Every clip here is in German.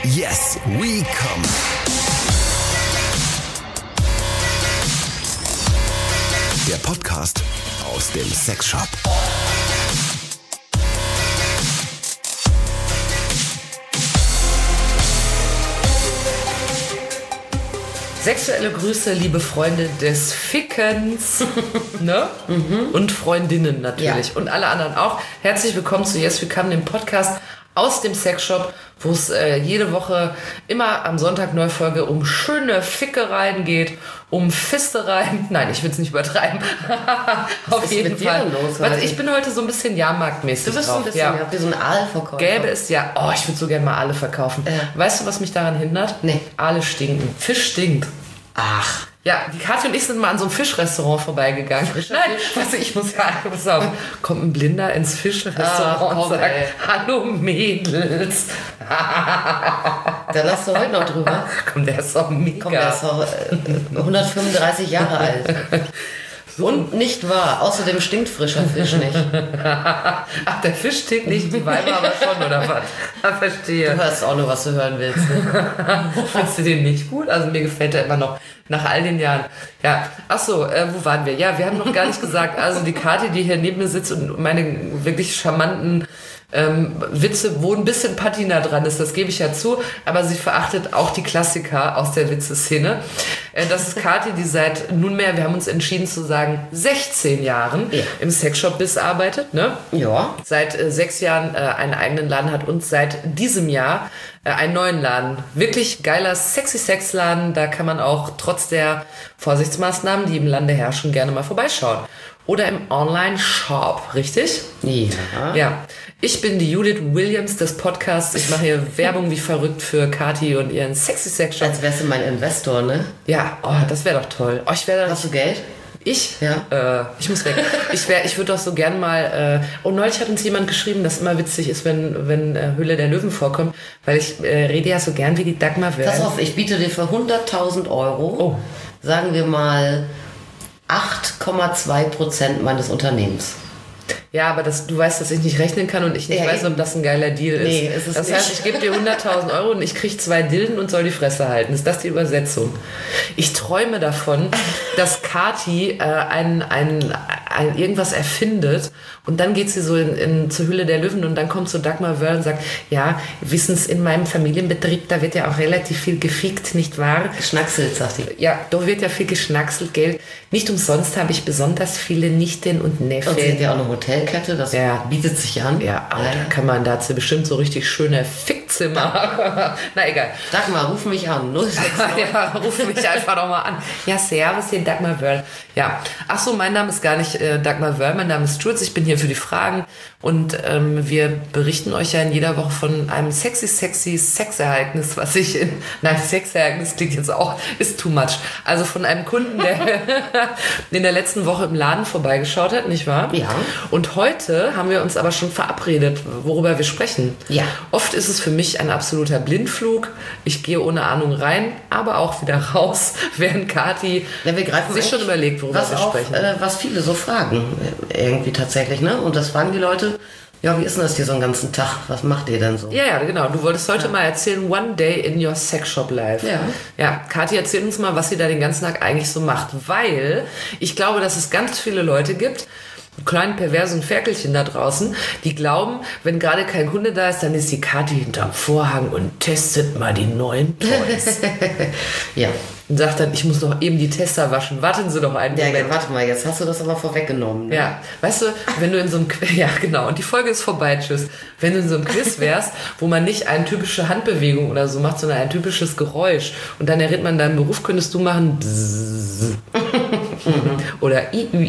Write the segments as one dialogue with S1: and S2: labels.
S1: Yes, we come. Der Podcast aus dem Sexshop.
S2: Sexuelle Grüße, liebe Freunde des Fickens, ne? Und Freundinnen natürlich, und alle anderen auch. Herzlich willkommen zu Yes, We Come, dem Podcast aus dem Sexshop, wo es jede Woche immer am Sonntag neue Folge um schöne Fickereien geht, um Fistereien. Nein, ich will es nicht übertreiben. Auf jeden Fall. Ich bin heute so ein bisschen Jahrmarktmäßig
S3: drauf. Du bist so ein bisschen, ja, wie so ein Aalverkäufer.
S2: Gäbe es ja, ich würde so gerne mal Aale verkaufen. Weißt du, was mich daran hindert?
S3: Nee.
S2: Aale stinken. Fisch stinkt.
S3: Ach.
S2: Ja, die Kathi und ich sind mal an so einem Fischrestaurant vorbeigegangen. Ich muss sagen, pass auf, kommt ein Blinder ins Fischrestaurant und sagt, hallo Mädels.
S3: Da lachst du heute noch drüber.
S2: Komm, der ist doch mega.
S3: Komm, der ist doch 135 Jahre alt. Und nicht wahr, außerdem stinkt frischer Fisch nicht.
S2: Ach, der Fisch stinkt nicht, die Weiber aber schon, oder was? Ich verstehe.
S3: Du hörst auch nur, was du hören willst. Ne?
S2: Findest du den nicht gut? Also mir gefällt der immer noch nach all den Jahren. Ja, ach so, wo waren wir? Ja, wir haben noch gar nicht gesagt, also die Kathi, die hier neben mir sitzt und meine wirklich charmanten Witze, wo ein bisschen Patina dran ist, das gebe ich ja zu, aber sie verachtet auch die Klassiker aus der Witzeszene. Das ist Kathi, die seit nunmehr, wir haben uns entschieden zu sagen, 16 Jahren im Sexshop-Biz arbeitet, ne?
S3: Ja.
S2: Seit 6 Jahren einen eigenen Laden hat und seit diesem Jahr einen neuen Laden. Wirklich geiler Sexy-Sex-Laden, da kann man auch trotz der Vorsichtsmaßnahmen, die im Lande herrschen, gerne mal vorbeischauen. Oder im Online-Shop, richtig?
S3: Ja.
S2: Ja. Ich bin die Judith Williams des Podcasts. Ich mache hier Werbung wie verrückt für Kathi und ihren Sexy Sex Shop.
S3: Als wärst du mein Investor, ne?
S2: Ja, das wäre doch toll.
S3: Hast du Geld?
S2: Ich?
S3: Ja.
S2: Ich muss weg. Ich würde doch so gern mal... neulich hat uns jemand geschrieben, dass immer witzig ist, wenn Höhle der Löwen vorkommt, weil ich rede ja so gern wie die Dagmar Wörl.
S3: Pass auf, ich biete dir für 100.000 Euro, sagen wir mal, 8,2% meines Unternehmens.
S2: Ja, aber du weißt, dass ich nicht rechnen kann und ich nicht weiß, ob das ein geiler Deal ist.
S3: Nee, ist es
S2: das
S3: nicht.
S2: heißt, ich gebe dir 100.000 Euro und ich kriege 2 Dillen und soll die Fresse halten. Ist das die Übersetzung? Ich träume davon, dass Kathi irgendwas erfindet und dann geht sie so zur Höhle der Löwen und dann kommt so Dagmar Wörl und sagt, ja, wissens, in meinem Familienbetrieb, da wird ja auch relativ viel gefickt, nicht wahr?
S3: Geschnackselt, sagt sie.
S2: Ja, doch wird ja viel geschnackselt, gell? Nicht umsonst habe ich besonders viele Nichten und Neffen.
S3: Und sie hat ja auch eine Hotelkette, das bietet sich an.
S2: Ja, aber da kann man dazu bestimmt so richtig schöne Fickzimmer. Na egal.
S3: Dagmar, ruf mich an. 069.
S2: Ja, ruf mich einfach nochmal an. Ja, servus, hier Dagmar Wörl. Ja, ach so, mein Name ist gar nicht Dagmar Wörl, mein Name ist Jules, ich bin hier für die Fragen und wir berichten euch ja in jeder Woche von einem sexy Sexereignis, Sexereignis klingt jetzt auch, ist too much. Also von einem Kunden, der in der letzten Woche im Laden vorbeigeschaut hat, nicht wahr?
S3: Ja.
S2: Und heute haben wir uns aber schon verabredet, worüber wir sprechen.
S3: Ja.
S2: Oft ist es für mich ein absoluter Blindflug. Ich gehe ohne Ahnung rein, aber auch wieder raus, während Kathi sich schon überlegt, worüber wir sprechen.
S3: Was viele so fragen, irgendwie tatsächlich, ne? Und das fragen die Leute, ja, wie ist denn das hier so einen ganzen Tag? Was macht ihr denn so?
S2: Ja, genau. Du wolltest heute mal erzählen, One Day in your Sex Shop Life.
S3: Ja.
S2: Ja, Kathi, erzähl uns mal, was sie da den ganzen Tag eigentlich so macht. Weil ich glaube, dass es ganz viele Leute gibt, kleinen perversen Ferkelchen da draußen, die glauben, wenn gerade kein Kunde da ist, dann ist die Kathi hinterm Vorhang und testet mal die neuen Toys.
S3: Ja.
S2: Und sagt dann, ich muss doch eben die Tester waschen. Warten Sie doch einen Moment.
S3: Ja, warte mal, jetzt hast du das aber vorweggenommen. Ne?
S2: Ja, weißt du, wenn du in so einem ja genau, und die Folge ist vorbei, tschüss. Wenn du in so einem Quiz wärst, wo man nicht eine typische Handbewegung oder so macht, sondern ein typisches Geräusch und dann errät man deinen Beruf, könntest du machen Bzzz. Oder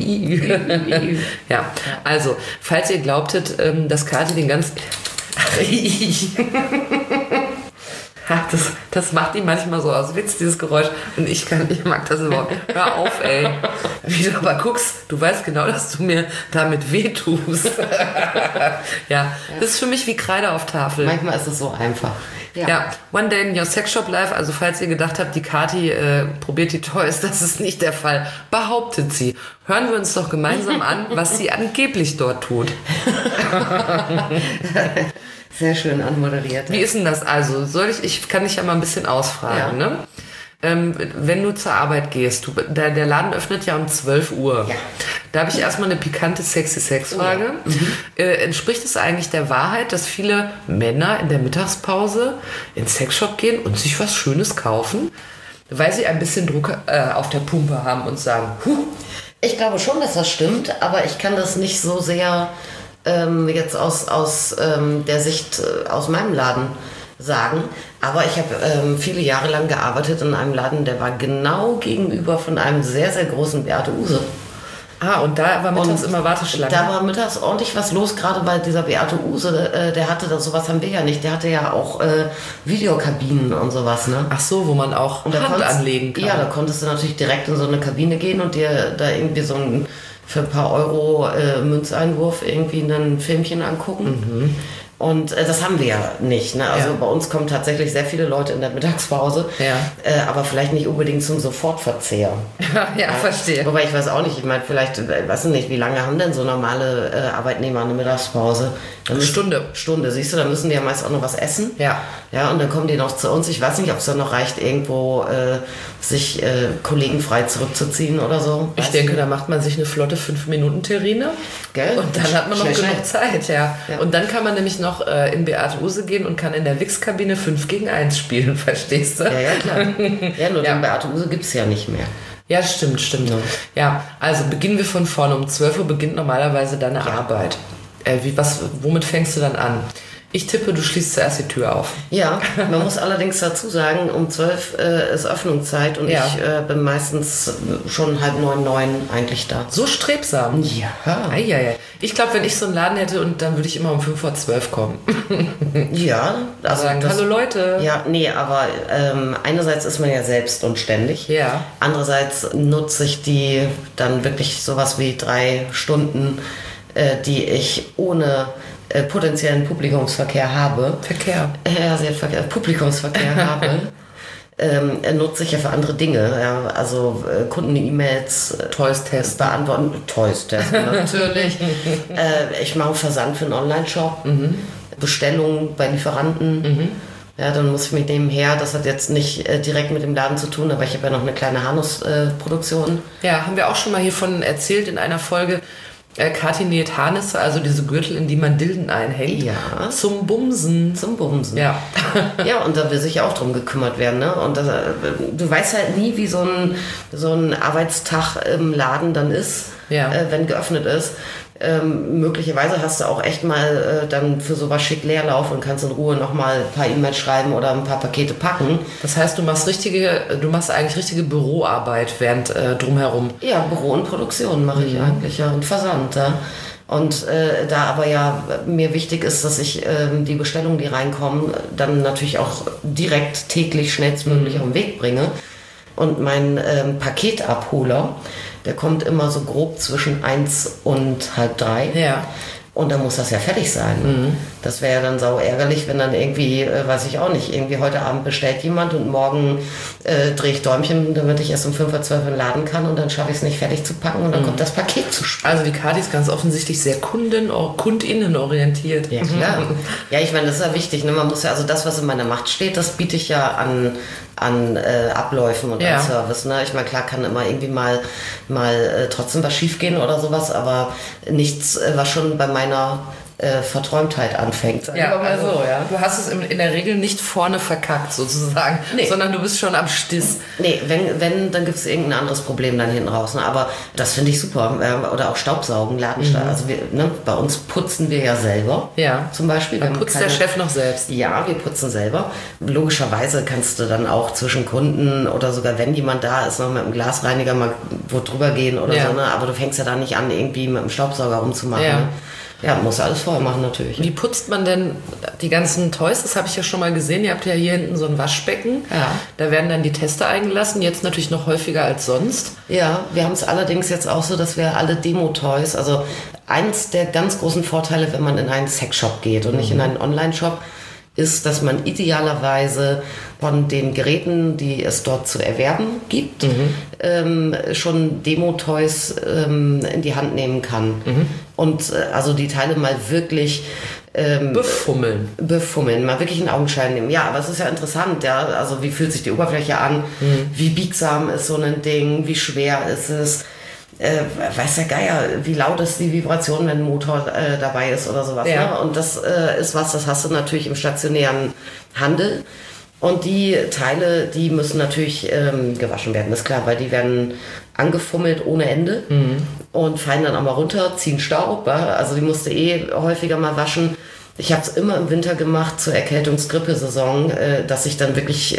S2: i. Ja, also, falls ihr glaubtet, dass Kathi den ganzen Das macht die manchmal so aus Witz, dieses Geräusch. Und ich mag das überhaupt nicht. Hör auf, ey. Wie du aber guckst, du weißt genau, dass du mir damit wehtust. Ja, das ist für mich wie Kreide auf Tafel.
S3: Manchmal ist es so einfach.
S2: Ja, One Day in Your Sex Shop Live, also falls ihr gedacht habt, die Kathi probiert die Toys, das ist nicht der Fall, behauptet sie. Hören wir uns doch gemeinsam an, was sie angeblich dort tut.
S3: Sehr schön anmoderiert.
S2: Wie ist denn das also? Ich kann dich ja mal ein bisschen ausfragen, ne? Wenn du zur Arbeit gehst, der Laden öffnet ja um 12 Uhr.
S3: Ja.
S2: Da habe ich erstmal eine pikante Sexy-Sex-Frage. Entspricht es eigentlich der Wahrheit, dass viele Männer in der Mittagspause ins Sexshop gehen und sich was Schönes kaufen, weil sie ein bisschen Druck auf der Pumpe haben und sagen,
S3: Ich glaube schon, dass das stimmt, aber ich kann das nicht so sehr jetzt aus der Sicht aus meinem Laden sagen. Aber ich habe viele Jahre lang gearbeitet in einem Laden, der war genau gegenüber von einem sehr, sehr großen Beate Uhse.
S2: Ah, und da war mittags immer Warteschlange.
S3: Da war mittags ordentlich was los, gerade bei dieser Beate Uhse. Der hatte das, sowas haben wir ja nicht. Der hatte ja auch Videokabinen und sowas, ne?
S2: Ach so, wo man auch Hand anlegen kann.
S3: Ja, da konntest du natürlich direkt in so eine Kabine gehen und dir da irgendwie für ein paar Euro Münzeinwurf irgendwie ein Filmchen angucken. Und das haben wir ja nicht. Ne? Also bei uns kommen tatsächlich sehr viele Leute in der Mittagspause, aber vielleicht nicht unbedingt zum Sofortverzehr.
S2: Ja, verstehe.
S3: Wobei ich weiß auch nicht, ich meine, vielleicht, weiß ich nicht, wie lange haben denn so normale Arbeitnehmer eine Mittagspause? Stunde, siehst du, dann müssen die ja meist auch noch was essen.
S2: Ja.
S3: Ja, und dann kommen die noch zu uns. Ich weiß nicht, ob es dann noch reicht, irgendwo sich kollegenfrei zurückzuziehen oder so.
S2: Ich denke, da macht man sich eine flotte 5-Minuten-Terrine.
S3: Gell?
S2: Und dann hat man noch genug Zeit, ja. Und dann kann man nämlich noch in Beate Uhse gehen und kann in der Wix-Kabine 5 gegen 1 spielen, verstehst du?
S3: Ja, klar. Ja, nur den Beate Uhse gibt es ja nicht mehr.
S2: Ja, stimmt. Ja, also beginnen wir von vorne. Um 12 Uhr beginnt normalerweise deine Arbeit. Womit fängst du dann an? Ich tippe, du schließt zuerst die Tür auf.
S3: Ja, man muss allerdings dazu sagen, um 12 ist Öffnungszeit und ich bin meistens schon 8:30 eigentlich da.
S2: So strebsam?
S3: Ja.
S2: Ich glaube, wenn ich so einen Laden hätte, und dann würde ich immer um 5:12 kommen.
S3: Ja. Also
S2: sagen, hallo Leute.
S3: Ja, nee, aber einerseits ist man ja selbst und ständig.
S2: Ja.
S3: Andererseits nutze ich die dann wirklich sowas wie 3 Stunden, die ich ohne potenziellen Publikumsverkehr habe. Publikumsverkehr habe. Nutze ich ja für andere Dinge. Ja, also Kunden-E-Mails,
S2: Toys-Test
S3: beantworten. Toys-Test, natürlich. Ich mache einen Versand für einen Online-Shop. Bestellungen bei Lieferanten. Ja, dann muss ich mit nebenher, das hat jetzt nicht direkt mit dem Laden zu tun, aber ich habe ja noch eine kleine Hanuss-Produktion.
S2: Ja, haben wir auch schon mal hiervon erzählt in einer Folge. Kathi näht Harnisse, also diese Gürtel, in die man Dilden einhängt.
S3: Ja.
S2: Zum Bumsen.
S3: Ja. Ja, und da will sich auch drum gekümmert werden, ne? Und du weißt halt nie, wie so ein Arbeitstag im Laden dann ist, wenn geöffnet ist. Möglicherweise hast du auch echt mal dann für sowas schick Leerlauf und kannst in Ruhe nochmal ein paar E-Mails schreiben oder ein paar Pakete packen.
S2: Das heißt, du machst eigentlich richtige Büroarbeit während drumherum.
S3: Ja, Büro und Produktion mache ich eigentlich, ja, und Versand, ja. Und da aber ja mir wichtig ist, dass ich die Bestellungen, die reinkommen, dann natürlich auch direkt täglich schnellstmöglich auf den Weg bringe. Und mein Paketabholer, der kommt immer so grob zwischen 1 und 2:30.
S2: Ja.
S3: Und dann muss das ja fertig sein. Das wäre ja dann sau ärgerlich, wenn dann irgendwie, weiß ich auch nicht, irgendwie heute Abend bestellt jemand und morgen drehe ich Däumchen, damit ich erst um 5:12 Uhr laden kann und dann schaffe ich es nicht fertig zu packen und dann kommt das Paket zu spät.
S2: Also die Kathi ist ganz offensichtlich sehr kundinnenorientiert.
S3: Ja, klar. Ja, ich meine, das ist ja wichtig. Ne? Man muss ja, also das, was in meiner Macht steht, das biete ich ja an Abläufen und an Service. Ne? Ich meine, klar kann immer irgendwie mal trotzdem was schief gehen oder sowas, aber nichts, was schon bei meiner Verträumtheit anfängt.
S2: Ja, also, du hast es in der Regel nicht vorne verkackt sozusagen, sondern du bist schon am Stiss.
S3: Nee, wenn dann gibt es irgendein anderes Problem dann hinten raus. Ne? Aber das finde ich super. Oder auch Staubsaugen, Ladenstaub. Also bei uns putzen wir ja selber.
S2: Ja.
S3: Zum Beispiel.
S2: Dann putzt der Chef noch selbst.
S3: Ja, wir putzen selber. Logischerweise kannst du dann auch zwischen Kunden oder sogar wenn jemand da ist, noch mit einem Glasreiniger mal wo drüber gehen oder so. Ne? Aber du fängst ja da nicht an, irgendwie mit dem Staubsauger rumzumachen. Ja. Ne? Ja, muss alles vorher machen natürlich.
S2: Wie putzt man denn die ganzen Toys? Das habe ich ja schon mal gesehen. Ihr habt ja hier hinten so ein Waschbecken.
S3: Ja.
S2: Da werden dann die Tester eingelassen. Jetzt natürlich noch häufiger als sonst.
S3: Ja, wir haben es allerdings jetzt auch so, dass wir alle Demo-Toys, also eins der ganz großen Vorteile, wenn man in einen Sexshop geht und nicht in einen Online-Shop, ist, dass man idealerweise von den Geräten, die es dort zu erwerben gibt, schon Demo-Toys in die Hand nehmen kann. Und also die Teile mal wirklich befummeln, mal wirklich in Augenschein nehmen. Ja, aber es ist ja interessant, ja, also wie fühlt sich die Oberfläche an, wie biegsam ist so ein Ding, wie schwer ist es, weiß der Geier, wie laut ist die Vibration, wenn ein Motor dabei ist oder sowas.
S2: Ja.
S3: Ne? Und das ist was, das hast du natürlich im stationären Handel. Und die Teile, die müssen natürlich gewaschen werden, ist klar, weil die werden angefummelt ohne Ende und fallen dann auch mal runter, ziehen Staub. Also die musste häufiger mal waschen. Ich habe es immer im Winter gemacht zur Erkältungs-Grippe-Saison, dass ich dann wirklich,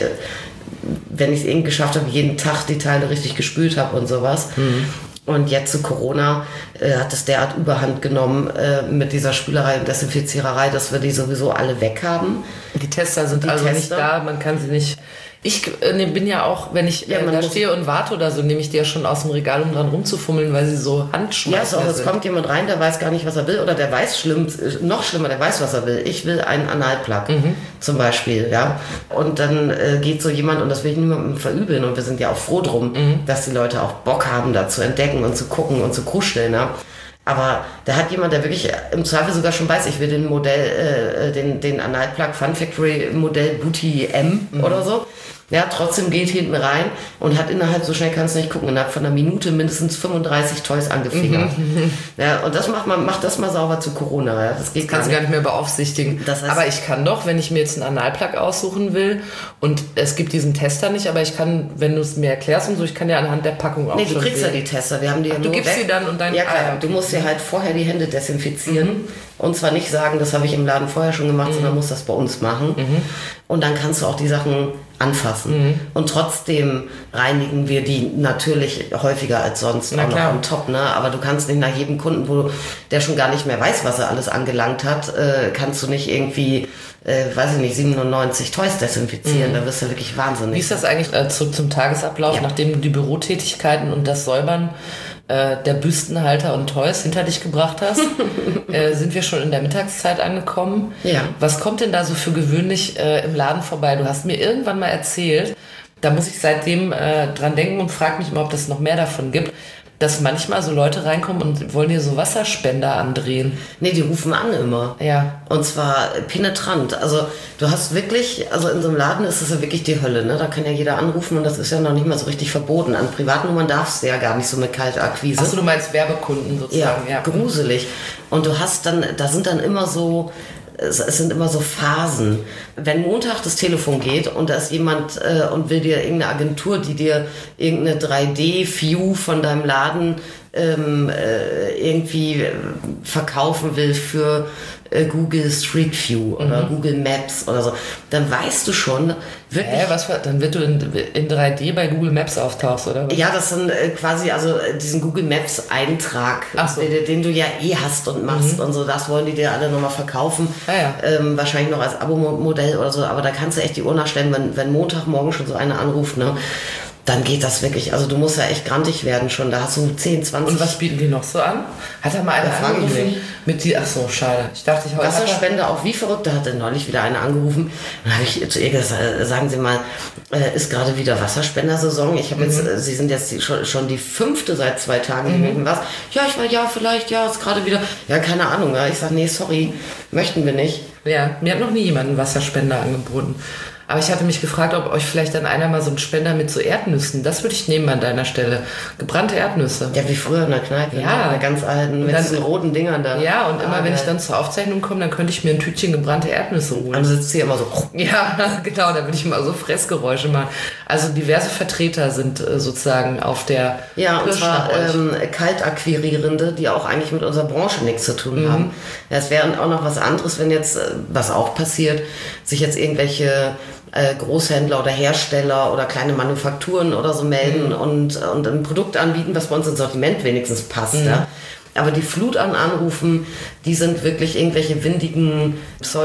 S3: wenn ich es irgendwie geschafft habe, jeden Tag die Teile richtig gespült habe und sowas. Und jetzt zu Corona hat es derart Überhand genommen mit dieser Spülerei und Desinfiziererei, dass wir die sowieso alle weg haben.
S2: Die Tester sind nicht da, man kann sie nicht... Ich bin ja auch, wenn ich da stehe und warte oder so, nehme ich die ja schon aus dem Regal, um dran rumzufummeln, weil sie so handschmeißen.
S3: Ja, es kommt jemand rein, der weiß gar nicht, was er will, oder der weiß noch schlimmer, der weiß, was er will. Ich will einen Analplug zum Beispiel, ja. Und dann geht so jemand, und das will ich niemandem verübeln, und wir sind ja auch froh drum, dass die Leute auch Bock haben, da zu entdecken und zu gucken und zu kuscheln, ja. Aber da hat jemand, der wirklich im Zweifel sogar schon weiß, ich will den Modell, den Analplug Fun Factory Modell Booty M oder so. Ja, trotzdem geht hinten rein und hat innerhalb, so schnell kannst du nicht gucken, innerhalb von einer Minute mindestens 35 Toys angefingert. Ja, und das macht das mal sauber zu Corona. Ja. Das
S2: kannst du gar nicht mehr beaufsichtigen.
S3: Das heißt,
S2: aber ich kann doch, wenn ich mir jetzt einen Analplug aussuchen will und es gibt diesen Tester nicht, aber ich kann, wenn du es mir erklärst und so, ich kann ja anhand der Packung auch
S3: du kriegst ja die Tester. Wir haben die
S2: du gibst sie dann und dann...
S3: Ja, klar. Du musst dir halt vorher die Hände desinfizieren und zwar nicht sagen, das habe ich im Laden vorher schon gemacht, sondern musst das bei uns machen. Und dann kannst du auch die Sachen anfassen. Und trotzdem reinigen wir die natürlich häufiger als sonst auch noch on top. Ne? Aber du kannst nicht nach jedem Kunden, der schon gar nicht mehr weiß, was er alles angelangt hat, kannst du nicht irgendwie, 97 Toys desinfizieren. Da wirst du wirklich wahnsinnig.
S2: Wie ist das eigentlich zurück zum Tagesablauf, nachdem du die Bürotätigkeiten und das Säubern der Büstenhalter und Toys hinter dich gebracht hast, sind wir schon in der Mittagszeit angekommen.
S3: Ja.
S2: Was kommt denn da so für gewöhnlich im Laden vorbei? Du hast mir irgendwann mal erzählt, da muss ich seitdem dran denken und frage mich mal, ob es noch mehr davon gibt, dass manchmal so Leute reinkommen und wollen dir so Wasserspender andrehen.
S3: Nee, die rufen an immer.
S2: Ja.
S3: Und zwar penetrant. Also du hast wirklich, also in so einem Laden ist das ja wirklich die Hölle, ne? Da kann ja jeder anrufen und das ist ja noch nicht mal so richtig verboten. An Privatnummern darfst du ja gar nicht so mit Kaltakquise.
S2: Achso, du meinst Werbekunden sozusagen.
S3: Ja, gruselig. Und du hast dann, da sind dann immer so, es sind immer so Phasen. Wenn Montag das Telefon geht und da ist jemand und will dir irgendeine Agentur, die dir irgendeine 3D-View von deinem Laden irgendwie verkaufen will für Google Street View oder Google Maps oder so, dann weißt du schon wirklich...
S2: Dann wird du in 3D bei Google Maps auftauchst, oder?
S3: Ja, das sind quasi diesen Google Maps Eintrag, den du ja hast und machst und so, das wollen die dir alle nochmal verkaufen. Wahrscheinlich noch als Abo-Modell oder so, aber da kannst du echt die Uhr nachstellen, wenn Montagmorgen schon so einer anruft, ne? Dann geht das wirklich, also du musst ja echt grantig werden schon, da hast du 10, 20...
S2: Und was bieten die noch so an? Hat da mal einer angerufen? Ach so, schade. Ich dachte, ich heute...
S3: Wasserspende auch wie verrückt, da hat neulich wieder einer angerufen. Dann habe ich zu ihr gesagt, sagen Sie mal, ist gerade wieder Wasserspendersaison? Ich habe jetzt, Sie sind jetzt schon die 5. seit 2 Tagen. Was? Ja, ich war, vielleicht, ist gerade wieder... Ja, keine Ahnung. Ja. Ich sage, nee, sorry, möchten wir nicht.
S2: Ja, mir hat noch nie jemand einen Wasserspender angeboten. Aber ich hatte mich gefragt, ob euch vielleicht dann einer mal so einen Spender mit so Erdnüssen, das würde ich nehmen an deiner Stelle. Gebrannte Erdnüsse.
S3: Ja, wie früher in der Kneipe.
S2: Ja.
S3: In der ganz alten, mit diesen roten Dingern da.
S2: Ja, und immer wenn ich dann zur Aufzeichnung komme, dann könnte ich mir ein Tütchen gebrannte Erdnüsse holen.
S3: Dann sitzt sie immer so.
S2: Ja, genau, da würde ich immer so Fressgeräusche machen. Also diverse Vertreter sind sozusagen auf der...
S3: Ja, und zwar Kaltakquirierende, die auch eigentlich mit unserer Branche nichts zu tun haben. Es wäre auch noch was anderes, wenn jetzt, was auch passiert, sich jetzt irgendwelche Großhändler oder Hersteller oder kleine Manufakturen oder so melden und ein Produkt anbieten, was bei uns ins Sortiment wenigstens passt. Ja? Aber die Flut an Anrufen, die sind wirklich irgendwelche windigen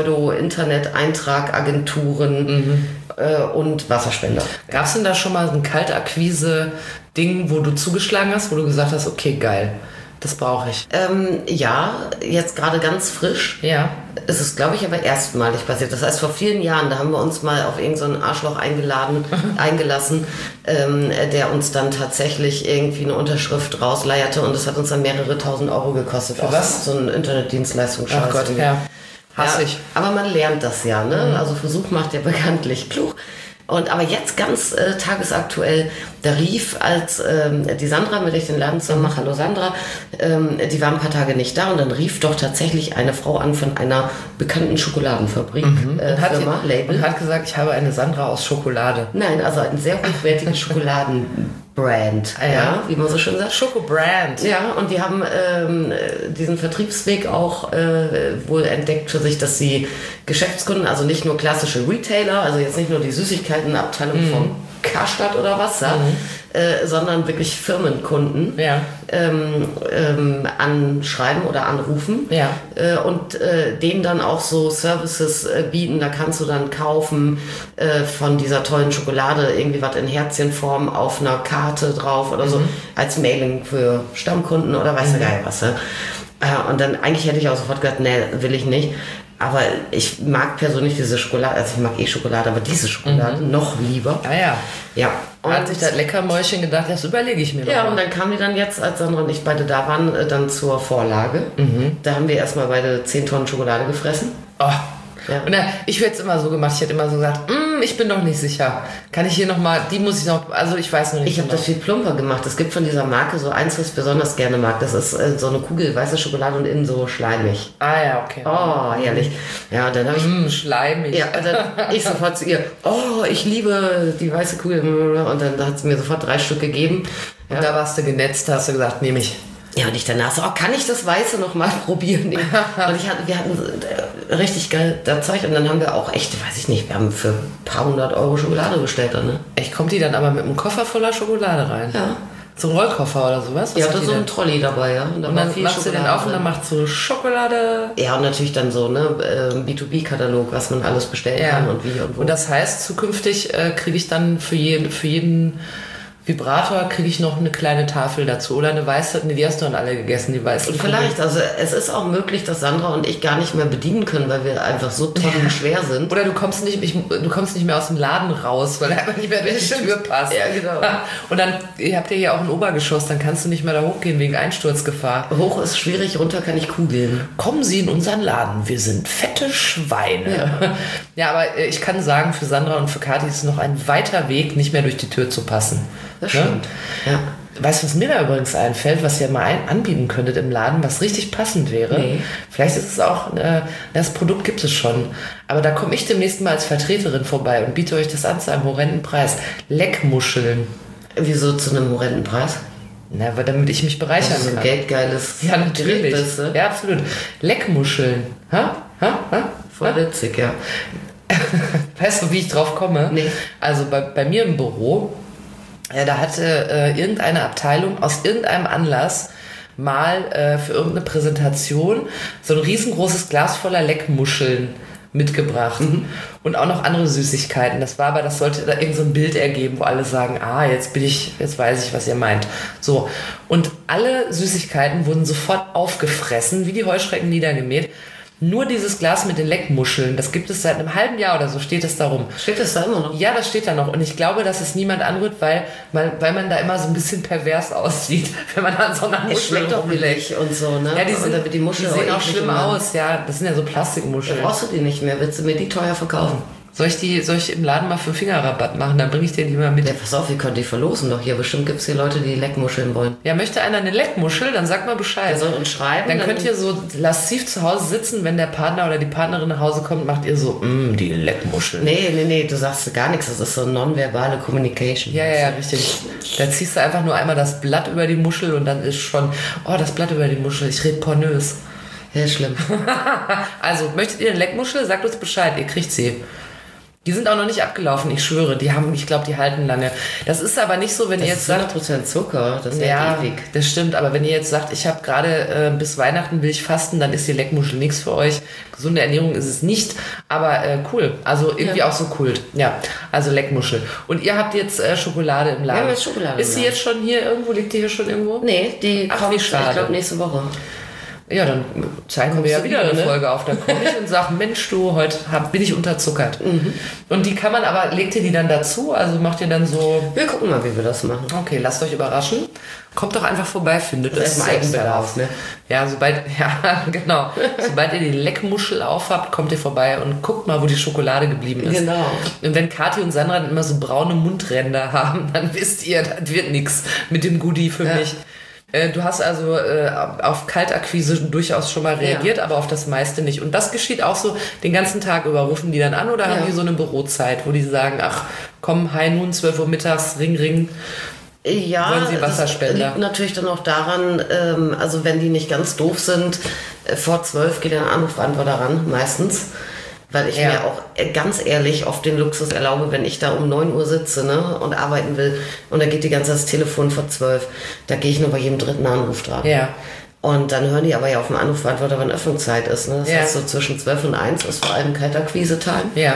S3: Pseudo-Internet-Eintrag-Agenturen und Wasserspender.
S2: Gab es denn da schon mal so ein Kaltakquise-Ding, wo du zugeschlagen hast, wo du gesagt hast, okay, geil, das brauche ich?
S3: Ja, jetzt gerade ganz frisch.
S2: Ja.
S3: Es ist, glaube ich, aber erstmalig passiert. Das heißt, vor vielen Jahren, da haben wir uns mal auf irgendeinen so einen Arschloch eingelassen, der uns dann tatsächlich irgendwie eine Unterschrift rausleierte und das hat uns dann mehrere tausend Euro gekostet.
S2: Für was?
S3: So ein Internetdienstleistungsscheiß.
S2: Ach Gott, ja. Hass ich.
S3: Aber man lernt das ja, ne? Also Versuch macht ja bekanntlich klug. Aber jetzt ganz tagesaktuell, da rief, als die Sandra, mit der ich den Laden zusammen mache, hallo Sandra, die war ein paar Tage nicht da und dann rief doch tatsächlich eine Frau an von einer bekannten Schokoladenfabrik, Firma, Label.
S2: Und hat gesagt, ich habe eine Sandra aus Schokolade.
S3: Nein, also ein sehr hochwertiges Schokoladenbrand, ja, wie man so schön sagt.
S2: Schokobrand.
S3: Ja, und die haben diesen Vertriebsweg auch wohl entdeckt für sich, dass sie Geschäftskunden, also nicht nur klassische Retailer, also jetzt nicht nur die Süßigkeitenabteilung von Karstadt oder was, sondern wirklich Firmenkunden anschreiben oder anrufen und denen dann auch so Services bieten. Da kannst du dann kaufen von dieser tollen Schokolade irgendwie was in Herzchenform auf einer Karte drauf oder so als Mailing für Stammkunden oder weiß der Geil was. Und dann eigentlich hätte ich auch sofort gesagt, nee, will ich nicht. Aber ich mag persönlich diese Schokolade, also ich mag Schokolade, aber diese Schokolade noch lieber.
S2: Ah ja.
S3: Ja.
S2: Und hat sich das Leckermäulchen gedacht, das überlege ich mir noch.
S3: Ja, und dann kamen die dann jetzt, als Sandra und ich beide da waren, dann zur Vorlage. Da haben wir erstmal beide 10 Tonnen Schokolade gefressen.
S2: Oh.
S3: Ja.
S2: Und ich hätte es immer so gemacht, ich hätte immer so gesagt, ich bin noch nicht sicher. Kann ich hier nochmal, die muss ich noch, also ich weiß noch nicht.
S3: Ich habe das viel plumper gemacht. Es gibt von dieser Marke so eins, was ich besonders gerne mag. Das ist so eine Kugel weiße Schokolade und innen so schleimig.
S2: Ah ja, okay.
S3: Oh, herrlich. Ja, und dann habe ich...
S2: schleimig.
S3: Ja, dann ich sofort zu ihr, ich liebe die weiße Kugel. Und dann hat sie mir sofort 3 Stück gegeben. Ja.
S2: Und da warst du genetzt, hast du gesagt, nehme ich.
S3: Ja, und ich danach so, kann ich das Weiße noch mal probieren? Und wir hatten richtig geil das Zeug und dann haben wir auch echt, weiß ich nicht, wir haben für ein paar 100 Euro Schokolade bestellt dann, ne?
S2: Echt, kommt die dann aber mit einem Koffer voller Schokolade rein?
S3: Ja.
S2: So ein Rollkoffer oder sowas?
S3: Ja, da so ein Trolley dabei, ja.
S2: Und dann machst du den auf und dann macht so Schokolade.
S3: Ja, und natürlich dann so, ne, B2B-Katalog, was man alles bestellen kann und wie und wo.
S2: Und das heißt, zukünftig kriege ich dann für jeden Vibrator kriege ich noch eine kleine Tafel dazu oder eine weiße, die hast du dann alle gegessen, die weißen.
S3: Vielleicht, also es ist auch möglich, dass Sandra und ich gar nicht mehr bedienen können, weil wir einfach so tonnenschwer sind.
S2: Oder du kommst nicht mehr aus dem Laden raus, weil er einfach nicht mehr durch die Tür passt.
S3: Ja, genau.
S2: Und dann, ihr habt ja hier auch ein Obergeschoss, dann kannst du nicht mehr da hochgehen wegen Einsturzgefahr.
S3: Hoch ist schwierig, runter kann ich kugeln.
S2: Kommen Sie in unseren Laden, wir sind fette Schweine. Ja, aber ich kann sagen, für Sandra und für Kathi ist es noch ein weiter Weg, nicht mehr durch die Tür zu passen.
S3: Das stimmt. Ja.
S2: Weißt du, was mir da übrigens einfällt, was ihr mal anbieten könntet im Laden, was richtig passend wäre?
S3: Nee.
S2: Vielleicht ist es auch, das Produkt gibt es schon, aber da komme ich demnächst mal als Vertreterin vorbei und biete euch das an zu einem horrenden Preis. Leckmuscheln.
S3: Wieso zu einem horrenden Preis?
S2: Na, weil damit ich mich bereichern
S3: so ein
S2: kann.
S3: geldgeiles
S2: Ja, natürlich.
S3: Bist, ne?
S2: Ja, absolut. Leckmuscheln.
S3: Voll witzig, ja.
S2: Weißt du, wie ich drauf komme?
S3: Nee.
S2: Also bei mir im Büro, da hatte irgendeine Abteilung aus irgendeinem Anlass mal für irgendeine Präsentation so ein riesengroßes Glas voller Leckmuscheln mitgebracht und auch noch andere Süßigkeiten. Das sollte da irgend so ein Bild ergeben, wo alle sagen, jetzt weiß ich, was ihr meint. So. Und alle Süßigkeiten wurden sofort aufgefressen, wie die Heuschrecken niedergemäht. Nur dieses Glas mit den Leckmuscheln, das gibt es seit einem halben Jahr oder so, steht es da rum.
S3: Steht es da immer noch?
S2: Ja, das steht da noch. Und ich glaube, dass es niemand anrührt, weil man da immer so ein bisschen pervers aussieht, wenn man an so einer Muschel
S3: doch billig und so, ne?
S2: Ja, die sehen auch schlimm aus. Ja, das sind ja so Plastikmuscheln.
S3: Da brauchst du die nicht mehr. Willst du mir die teuer verkaufen?
S2: Soll ich im Laden mal für Fingerrabatt machen? Dann bringe ich den die mal mit.
S3: Ja, pass auf, wir können die verlosen doch hier. Bestimmt gibt es hier Leute, die Leckmuscheln wollen.
S2: Ja, möchte einer eine Leckmuschel? Dann sagt mal Bescheid.
S3: Der soll uns schreiben.
S2: Dann könnt ihr so lasziv zu Hause sitzen, wenn der Partner oder die Partnerin nach Hause kommt, macht ihr so, die Leckmuschel.
S3: Nee, du sagst gar nichts. Das ist so nonverbale Communication.
S2: Ja, richtig. Da ziehst du einfach nur einmal das Blatt über die Muschel und dann ist schon, das Blatt über die Muschel. Ich rede pornös.
S3: Ja, schlimm.
S2: Also, möchtet ihr eine Leckmuschel? Sagt uns Bescheid, ihr kriegt sie. Die sind auch noch nicht abgelaufen, ich schwöre. Ich glaube, die halten lange. Das ist aber nicht so, wenn ihr jetzt sagt...
S3: 100% Zucker, das ist
S2: ja
S3: ewig.
S2: Das stimmt, aber wenn ihr jetzt sagt, ich habe gerade bis Weihnachten will ich fasten, dann ist die Leckmuschel nichts für euch. Gesunde Ernährung ist es nicht, aber cool. Also irgendwie auch so Kult. Ja, also Leckmuschel. Und ihr habt jetzt Schokolade im Laden.
S3: Wir haben jetzt Schokolade
S2: Ist sie jetzt schon hier irgendwo? Liegt die hier schon irgendwo?
S3: Nee, die kommt, ich glaube, nächste Woche.
S2: Ja, dann zeigen wir ja wieder eine Folge auf. Dann komme ich und sage, Mensch, du, heute bin ich unterzuckert. Und die kann man aber, legt ihr die dann dazu? Also macht ihr dann so...
S3: Wir gucken mal, wie wir das machen.
S2: Okay, lasst euch überraschen. Kommt doch einfach vorbei, findet
S3: das ist Eigenbedarf, ne?
S2: Ja, genau. Sobald ihr die Leckmuschel aufhabt, kommt ihr vorbei und guckt mal, wo die Schokolade geblieben ist.
S3: Genau.
S2: Und wenn Kathi und Sandra dann immer so braune Mundränder haben, dann wisst ihr, das wird nichts mit dem Goodie für mich. Du hast also auf Kaltakquise durchaus schon mal reagiert, aber auf das meiste nicht. Und das geschieht auch so den ganzen Tag über. Rufen die dann an oder haben die so eine Bürozeit, wo die sagen, ach komm, hi nun, 12 Uhr mittags, Ring.
S3: Ja,
S2: wollen Sie Wasserspender?
S3: Das liegt natürlich dann auch daran, also wenn die nicht ganz doof sind, vor 12 geht der Anrufbeantworter ran, meistens. Weil ich mir auch ganz ehrlich oft den Luxus erlaube, wenn ich da um 9 Uhr sitze, ne, und arbeiten will und da geht die ganze Zeit das Telefon vor 12, da gehe ich nur bei jedem dritten Anruf dran. Ja. Und dann hören die aber ja auf dem Anrufbeantworter, wann Öffnungszeit ist. Ne? Das heißt, so zwischen 12 und 1 ist vor allem Kaltakquise-Time. Ja.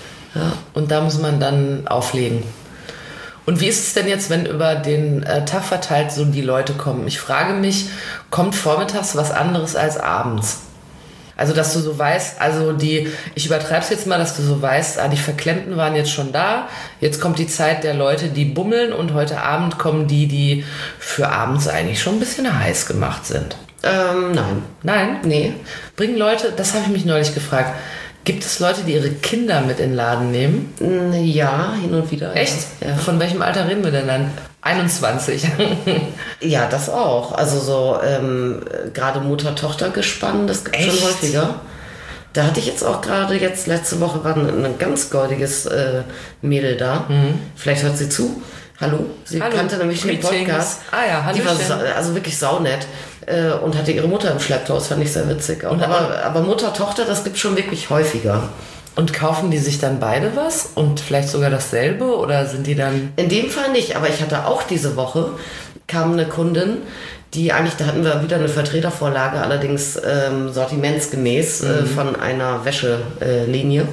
S2: Und da muss man dann auflegen. Und wie ist es denn jetzt, wenn über den Tag verteilt so die Leute kommen? Ich frage mich, kommt vormittags was anderes als abends? Also, dass du so weißt, ich übertreibe es jetzt mal, dass du so weißt, die Verklemmten waren jetzt schon da, jetzt kommt die Zeit der Leute, die bummeln und heute Abend kommen die für abends eigentlich schon ein bisschen heiß gemacht sind.
S3: Nein.
S2: Nein?
S3: Nee.
S2: Bringen Leute, das habe ich mich neulich gefragt, gibt es Leute, die ihre Kinder mit in den Laden nehmen?
S3: Ja, hin und wieder.
S2: Echt? Ja. Von welchem Alter reden wir denn dann? 21.
S3: Ja, das auch. Also so gerade Mutter-Tochter-Gespann, das gibt es schon häufiger. Da hatte ich jetzt auch gerade, letzte Woche war ein ganz goldiges Mädel da. Vielleicht hört sie zu. Hallo. Sie kannte nämlich den Podcast.
S2: Hallo.
S3: Die war also wirklich saunett und hatte ihre Mutter im Schlepptau. Das fand ich sehr witzig. Aber Mutter-Tochter, das gibt es schon wirklich häufiger.
S2: Und kaufen die sich dann beide was? Und vielleicht sogar dasselbe? Oder sind die dann...
S3: In dem Fall nicht, aber ich hatte auch diese Woche, kam eine Kundin, die eigentlich, da hatten wir wieder eine Vertretervorlage, allerdings sortimentsgemäß von einer Wäschelinie.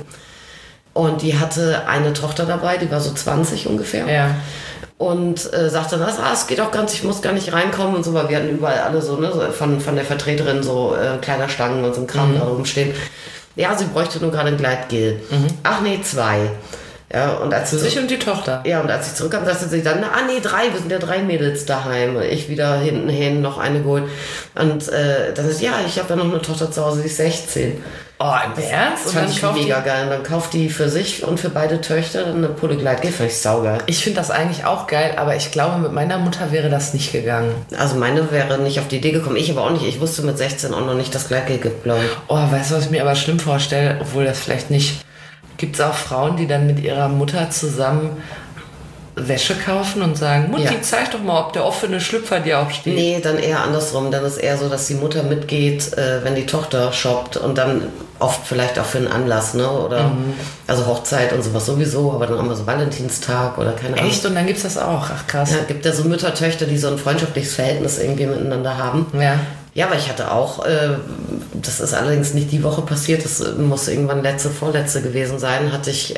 S3: Und die hatte eine Tochter dabei, die war so 20 ungefähr. Ja. Und sagte dann, es geht auch ganz, ich muss gar nicht reinkommen und so, weil wir hatten überall alle so, ne, von der Vertreterin so kleiner Stangen und so ein Kram da rumstehen. Ja, sie bräuchte nur gerade ein Gleitgel. Ach nee, 2. Ja, und als
S2: für sich und die Tochter.
S3: Ja, und als ich zurückkam, sagte sie dann, 3, wir sind ja 3 Mädels daheim. Und ich wieder hinten hin noch eine geholt. Und dann ist, ich habe ja noch eine Tochter zu Hause, die ist 16.
S2: Oh, im Ernst?
S3: Das fand ich mega geil. Und dann kauft die für sich und für beide Töchter eine Pulle Gleitgel. Fand ich saugeil.
S2: Ich finde das eigentlich auch geil, aber ich glaube, mit meiner Mutter wäre das nicht gegangen.
S3: Also meine wäre nicht auf die Idee gekommen. Ich aber auch nicht. Ich wusste mit 16 auch noch nicht, dass Gleitgel gibt, glaube ich.
S2: Oh, weißt du, was ich mir aber schlimm vorstelle? Obwohl das vielleicht nicht... Gibt es auch Frauen, die dann mit ihrer Mutter zusammen Wäsche kaufen und sagen, Mutti, zeig doch mal, ob der offene Schlüpfer dir auch steht.
S3: Nee, dann eher andersrum. Dann ist eher so, dass die Mutter mitgeht, wenn die Tochter shoppt und dann oft vielleicht auch für einen Anlass, ne? Oder also Hochzeit und sowas sowieso, aber dann auch mal so Valentinstag oder keine Ahnung.
S2: Echt? Und dann gibt's das auch? Ach krass.
S3: Ja, gibt ja so Mütter, Töchter, die so ein freundschaftliches Verhältnis irgendwie miteinander haben. Ja. Ja, aber ich hatte auch, das ist allerdings nicht die Woche passiert, das muss irgendwann vorletzte gewesen sein, hatte ich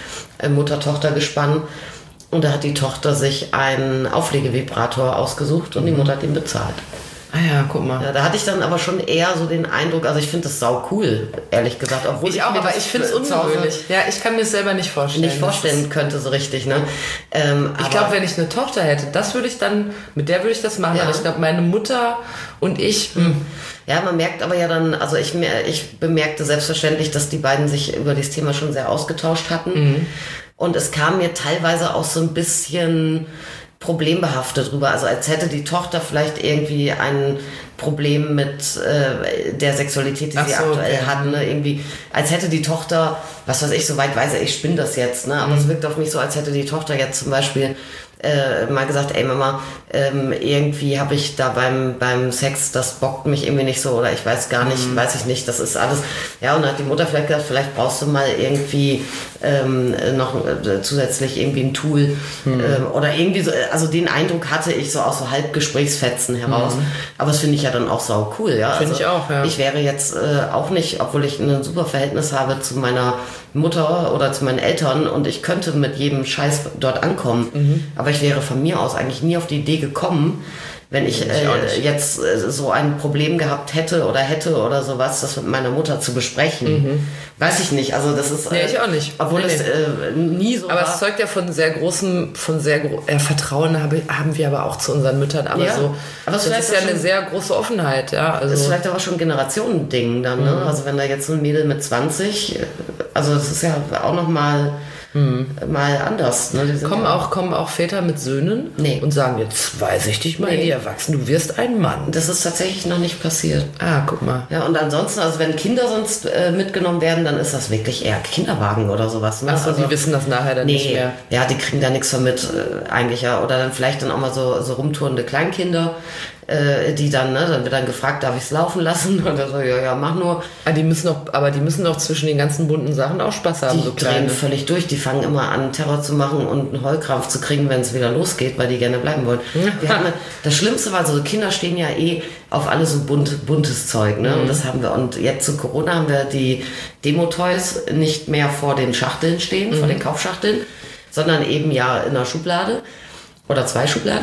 S3: Mutter-Tochter-Gespann und da hat die Tochter sich einen Auflegevibrator ausgesucht und die Mutter hat ihn bezahlt.
S2: Ah ja, guck mal.
S3: Ja, da hatte ich dann aber schon eher so den Eindruck, also ich finde das sau cool, ehrlich gesagt. Obwohl
S2: ich auch, aber ich finde es ungewöhnlich. Ja, ich kann mir es selber nicht vorstellen.
S3: Nicht vorstellen könnte so richtig, ne?
S2: Ich glaube, wenn ich eine Tochter hätte, mit der würde ich das machen. Ja. Aber ich glaube, meine Mutter und ich...
S3: Ja, man merkt aber ja dann, also ich bemerkte selbstverständlich, dass die beiden sich über dieses Thema schon sehr ausgetauscht hatten. Und es kam mir teilweise auch so ein bisschen problembehaftet rüber. Also als hätte die Tochter vielleicht irgendwie ein Problem mit der Sexualität, die sie aktuell hat. Ne? Irgendwie, als hätte die Tochter, was weiß ich, soweit weiß ich spinne das jetzt, ne? Aber es wirkt auf mich so, als hätte die Tochter jetzt zum Beispiel mal gesagt, ey Mama, irgendwie habe ich da beim Sex, das bockt mich irgendwie nicht so oder ich weiß gar nicht, weiß ich nicht, das ist alles. Ja, und dann hat die Mutter vielleicht gesagt, vielleicht brauchst du mal irgendwie noch zusätzlich irgendwie ein Tool oder irgendwie so, also den Eindruck hatte ich so aus so Halbgesprächsfetzen heraus. Aber das finde ich ja dann auch sau cool, ja.
S2: Finde
S3: also,
S2: ich auch, ja.
S3: Ich wäre jetzt auch nicht, obwohl ich ein super Verhältnis habe zu meiner Mutter oder zu meinen Eltern und ich könnte mit jedem Scheiß dort ankommen. Aber ich wäre von mir aus eigentlich nie auf die Idee gekommen, wenn ich jetzt so ein Problem gehabt hätte oder sowas, das mit meiner Mutter zu besprechen. Weiß ich nicht. Also das ist...
S2: Nee, ich auch nicht.
S3: Obwohl es nie so
S2: aber
S3: war.
S2: es zeugt ja von sehr großem, Vertrauen haben wir aber auch zu unseren Müttern. Aber
S3: Ja,
S2: so,
S3: aber
S2: das
S3: vielleicht
S2: ist ja
S3: auch schon-
S2: eine sehr große Offenheit. Ja, also
S3: Das ist vielleicht aber schon ein Generationending dann, ne? Also wenn da jetzt so ein Mädel mit 20, also das ist ja auch nochmal mal anders. Ne?
S2: kommen auch Väter mit Söhnen und sagen, jetzt weiß ich dich mal, die Erwachsenen, du wirst ein Mann.
S3: Das ist tatsächlich noch nicht passiert.
S2: Ah, guck mal.
S3: Ja, und ansonsten, also wenn Kinder sonst mitgenommen werden, dann ist das wirklich eher Kinderwagen oder sowas. Ne?
S2: Achso, die wissen das nachher dann nicht mehr.
S3: Ja, die kriegen da nichts von mit eigentlich, ja. Oder dann vielleicht dann auch mal so rumtourende Kleinkinder, die dann, ne, dann wird dann gefragt, darf ich es laufen lassen? Oder so, ja, mach nur.
S2: Die müssen doch zwischen den ganzen bunten Sachen auch Spaß haben,
S3: Die
S2: so
S3: drehen
S2: kleine.
S3: völlig durch, die fangen immer an, Terror zu machen und einen Heulkrampf zu kriegen, wenn es wieder losgeht, weil die gerne bleiben wollen. Das Schlimmste war, so Kinder stehen ja auf alles so buntes Zeug, ne? Und das haben wir, und jetzt zu Corona haben wir die Demo-Toys nicht mehr vor den Schachteln stehen, vor den Kaufschachteln, sondern eben ja in einer Schublade oder 2 Schubladen.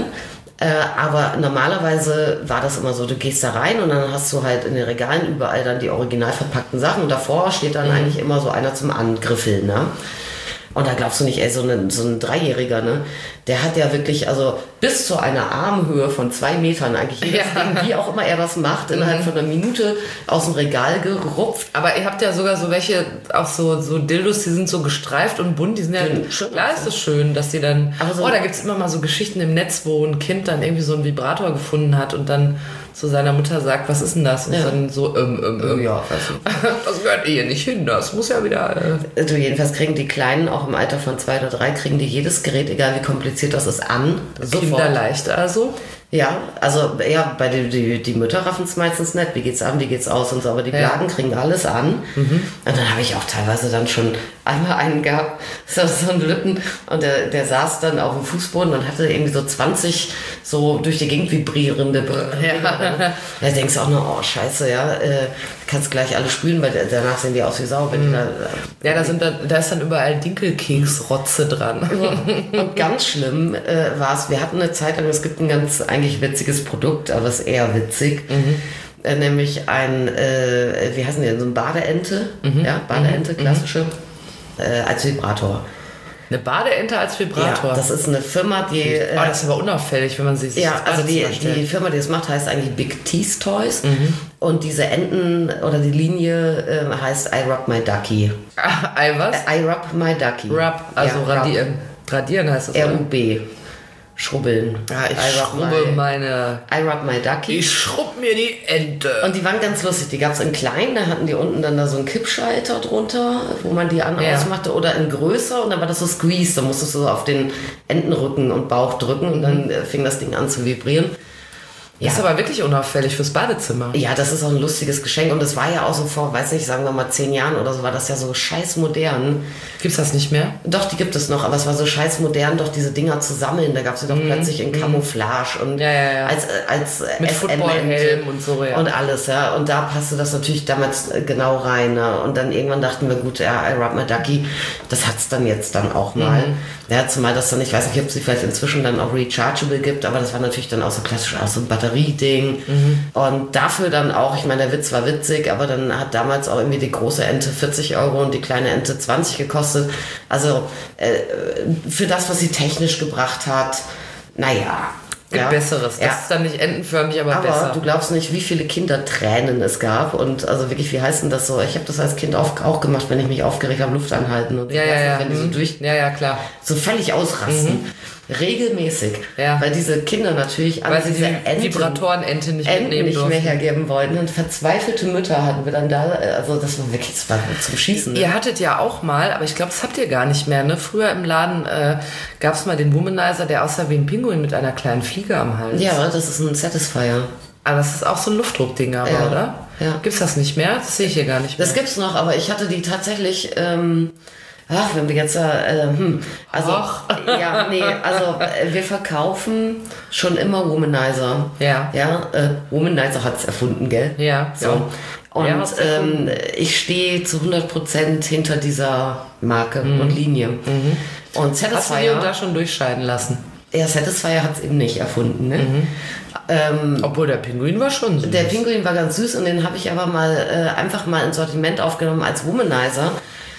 S3: Aber normalerweise war das immer so, du gehst da rein und dann hast du halt in den Regalen überall dann die original verpackten Sachen und davor steht dann eigentlich immer so einer zum Angriffeln, ne? Und da glaubst du nicht, ey, so ein 3-Jähriger, ne? Der hat ja wirklich, also bis zu einer Armhöhe von 2 Metern eigentlich jedes Ding, wie auch immer er das macht, innerhalb von einer Minute aus dem Regal gerupft.
S2: Aber ihr habt ja sogar so welche, auch so Dildos, die sind so gestreift und bunt, die sind ja,
S3: schön.
S2: klar ist es schön, dass die dann,
S3: Aber so-
S2: da gibt's immer mal so Geschichten im Netz, wo ein Kind dann irgendwie so einen Vibrator gefunden hat und dann zu seiner Mutter sagt, was ist denn das? Und dann so,
S3: Ja, weiß nicht.
S2: das gehört hier nicht hin, das muss ja wieder...
S3: Also jedenfalls kriegen die Kleinen auch im Alter von 2 oder 3, kriegen die jedes Gerät, egal wie kompliziert das ist, an.
S2: Kinderleicht also.
S3: Ja, also ja, bei die Mütter raffen es meistens nicht. Wie geht's an, wie geht's aus und so, aber die Blagen kriegen alles an. Und dann habe ich auch teilweise dann schon einmal einen gehabt, so einen Lütten, und der saß dann auf dem Fußboden und hatte irgendwie so 20 so durch die Gegend vibrierende Dinger. Da denkst du auch nur, oh scheiße, ja, kannst gleich alle spülen, weil danach sehen die aus wie Sau. Wenn die
S2: Ja, da ist dann überall Dinkelkeksrotze dran.
S3: Und ganz schlimm war es, wir hatten eine Zeit lang, es gibt ein ganz eigentlich witziges Produkt, aber es ist eher witzig, nämlich ein, wie heißen die denn, so ein Badeente, ja, Badeente, klassische, als Vibrator.
S2: Eine Badeente als Vibrator.
S3: Ja, das ist eine Firma, die...
S2: das ist aber unauffällig, wenn man sich
S3: ja,
S2: das
S3: also die
S2: vorstellt.
S3: Firma, die das macht, heißt eigentlich Big T's Toys. Und diese Enten oder die Linie heißt I Rub My Ducky.
S2: I was?
S3: I Rub My Ducky.
S2: Rub, also
S3: ja,
S2: radieren. Radieren heißt das. oder?
S3: R-U-B. Schrubbeln.
S2: Ja, ich
S3: I rub
S2: schrubbe
S3: I Rub My Ducky.
S2: Ich schrubb mir die Ente.
S3: Und die waren ganz lustig. Die gab es in klein, da hatten die unten dann da so einen Kippschalter drunter, wo man die an- und ausmachte, oder in größer, und dann war das so Squeeze. Da musstest du so auf den Entenrücken und Bauch drücken und dann fing das Ding an zu vibrieren.
S2: Das ist aber wirklich unauffällig fürs Badezimmer.
S3: Ja, das ist auch ein lustiges Geschenk. Und es war ja auch so vor, weiß nicht, sagen wir mal 10 Jahren oder so, war das ja so scheiß modern.
S2: Gibt's das nicht mehr?
S3: Doch, die gibt es noch, aber es war so scheiß modern, doch diese Dinger zu sammeln. Da gab es ja doch plötzlich in Camouflage und
S2: Ja.
S3: als
S2: Mit Footballhelm und so, ja.
S3: Und alles, ja. Und da passte das natürlich damals genau rein. Ne? Und dann irgendwann dachten wir, gut, ja, I Rub My Ducky, das hat's dann jetzt dann auch mal. Ja, zumal das dann, ich weiß nicht, ob es sie vielleicht inzwischen dann auch rechargeable gibt, aber das war natürlich dann auch so klassisch, auch so ein Batterieding. Und dafür dann auch, ich meine, der Witz war witzig, aber dann hat damals auch irgendwie die große Ente 40 € und die kleine Ente 20 gekostet. Also für das, was sie technisch gebracht hat, naja.
S2: Gibt Besseres. Das ist dann nicht entenförmig, aber besser.
S3: Du glaubst nicht, wie viele Kindertränen es gab. Und also wirklich, wie heißt denn das so? Ich habe das als Kind auch gemacht, wenn ich mich aufgeregt habe, Luft anhalten. Und wenn die so durch...
S2: Ja, klar.
S3: So völlig ausrasten. Regelmäßig.
S2: Ja.
S3: Weil diese Kinder natürlich
S2: Weil sie die Vibratorenente nicht mitnehmen
S3: nicht
S2: durften.
S3: mehr hergeben wollten. Und verzweifelte Mütter hatten wir dann da. Also das war wirklich, das war zum Schießen. Ne?
S2: Ihr hattet ja auch mal, aber ich glaube, das habt ihr gar nicht mehr, ne? Früher im Laden gab es mal den Womanizer, der aussah wie ein Pinguin mit einer kleinen Fliege am Hals.
S3: Ja, das ist ein Satisfier.
S2: Aber das ist auch so ein Luftdruckding, aber, oder?
S3: Ja.
S2: Gibt's das nicht mehr? Das sehe ich hier gar nicht mehr.
S3: Das gibt's noch, aber ich hatte die tatsächlich Ach, wenn wir jetzt, wir verkaufen schon immer Womanizer.
S2: Ja.
S3: Womanizer hat's erfunden, gell?
S2: Ja.
S3: So.
S2: Ja.
S3: Und ich stehe zu 100% hinter dieser Marke und Linie. Und
S2: Hast du
S3: Satisfyer,
S2: da schon durchscheiden lassen?
S3: ja, Satisfyer hat es eben nicht erfunden. Ne?
S2: Obwohl der Pinguin war schon süß.
S3: Der Pinguin war ganz süß und den habe ich aber mal einfach mal ins Sortiment aufgenommen als Womanizer.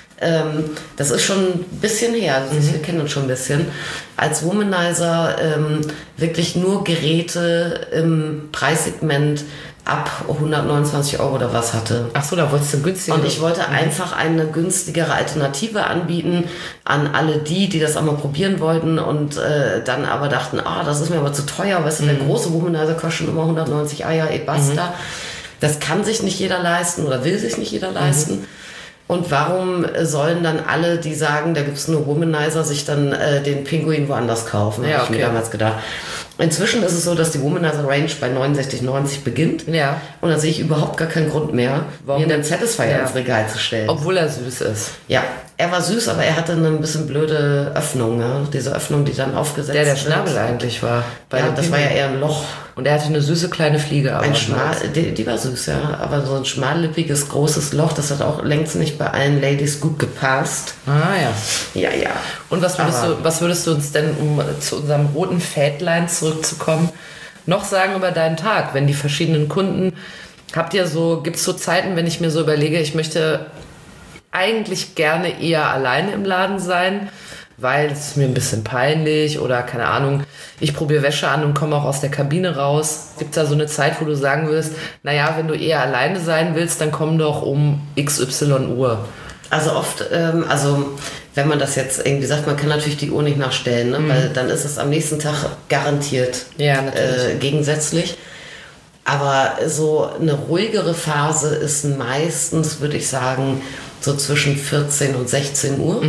S3: Das ist schon ein bisschen her, also wir kennen uns schon ein bisschen. Als Womanizer wirklich nur Geräte im Preissegment ab 129 € oder was hatte.
S2: Ach so, da wolltest du günstiger.
S3: Und ich wollte einfach eine günstigere Alternative anbieten an alle die das auch mal probieren wollten und dann aber dachten, das ist mir aber zu teuer, weißt du, der große Womanizer kostet schon immer 190 Eier, basta. Das kann sich nicht jeder leisten oder will sich nicht jeder leisten. Und warum sollen dann alle, die sagen, da gibt es nur Womanizer, sich dann den Pinguin woanders kaufen, habe ich mir damals gedacht. Inzwischen ist es so, dass die Womanizer Range bei 69,90 beginnt.
S2: Ja.
S3: Und da sehe ich überhaupt gar keinen Grund mehr, mir einen Satisfyer ins Regal zu stellen.
S2: Obwohl er süß ist.
S3: Ja, er war süß, aber er hatte eine ein bisschen blöde Öffnung. Ja? Diese Öffnung, die dann aufgesetzt
S2: Der Schnabel eigentlich war.
S3: Das war ja eher ein Loch.
S2: Und er hatte eine süße kleine Fliege. Aber
S3: die war süß, ja. Aber so ein schmallippiges, großes Loch, das hat auch längst nicht bei allen Ladies gut gepasst.
S2: Ja.
S3: Ja.
S2: Und was würdest du uns denn, um zu unserem roten Fädlein zurückzukommen, noch sagen über deinen Tag, wenn die verschiedenen Kunden, gibt es so Zeiten, wenn ich mir so überlege, ich möchte eigentlich gerne eher alleine im Laden sein, weil es ist mir ein bisschen peinlich oder keine Ahnung, ich probiere Wäsche an und komme auch aus der Kabine raus. Gibt es da so eine Zeit, wo du sagen willst, naja, wenn du eher alleine sein willst, dann komm doch um XY Uhr.
S3: Also oft, wenn man das jetzt irgendwie sagt, man kann natürlich die Uhr nicht nachstellen, ne? Weil dann ist es am nächsten Tag garantiert gegensätzlich. Aber so eine ruhigere Phase ist meistens, würde ich sagen, so zwischen 14 und 16 Uhr,